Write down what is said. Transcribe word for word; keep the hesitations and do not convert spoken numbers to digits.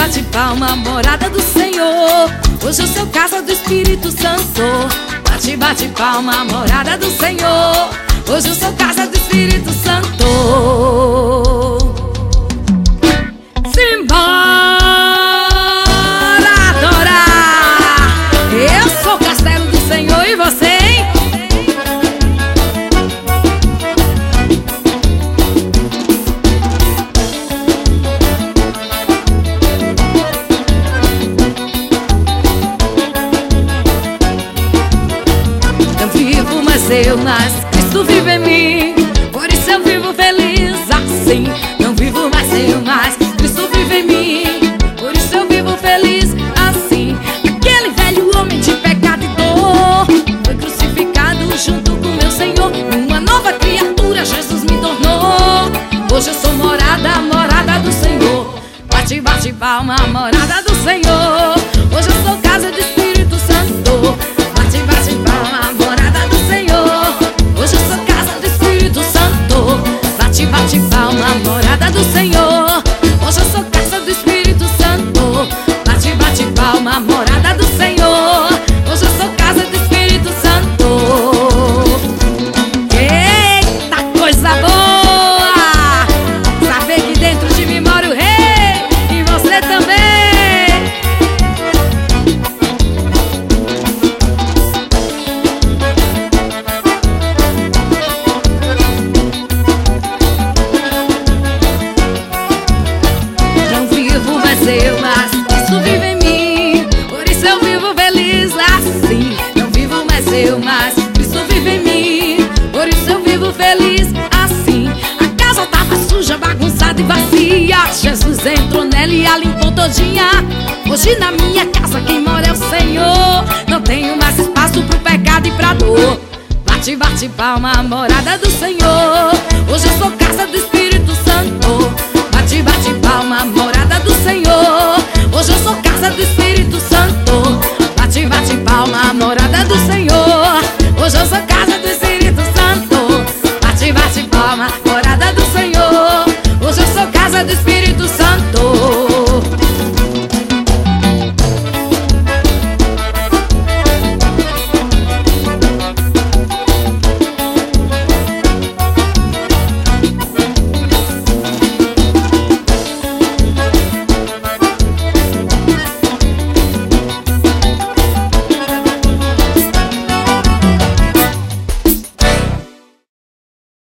bate palma, morada do Senhor. Hoje eu sou casa do Espírito Santo. Bate, bate palma, morada do Senhor. Hoje eu sou casa do Espírito Santo. Simbora adorar. Eu sou o castelo do Senhor e você, hein? Eu vivo, mas eu nasci, Cristo vive em mim. Por isso eu vivo feliz assim. Não vivo mais eu mais, Cristo vive em mim. Por isso eu vivo feliz assim. Aquele velho homem de pecado e dor foi crucificado junto com meu Senhor. Uma nova criatura Jesus me tornou. Hoje eu sou morada, morada do Senhor. Bate, bate palma, morada do Senhor. Hoje eu sou casa do Espírito Santo. Bate, bate palma, morada do Senhor. Hoje eu sou casa do Espírito Santo. Bate, bate palma, morada do Senhor. Hoje eu sou casa do Espírito Santo. Bate, bate palma, morada do Senhor. Hoje eu sou casa do Espírito Santo. Eita, coisa boa! Saber que dentro de mim mora o Rei. E você também. Não vivo mais eu, mas Cristo vive em mim. Por isso eu vivo feliz assim. Não vivo mais eu, mas Cristo vive em mim. Por isso eu vivo feliz assim. A casa tava suja, bagunçada e vazia. Jesus entrou nela e a limpou todinha. Hoje na minha casa quem mora é o Senhor. Não tenho mais espaço pro pecado e pra dor. Bate, bate palma, morada do Senhor. Hoje eu sou casa do Espírito Santo. Bate, bate palma, morada do Senhor.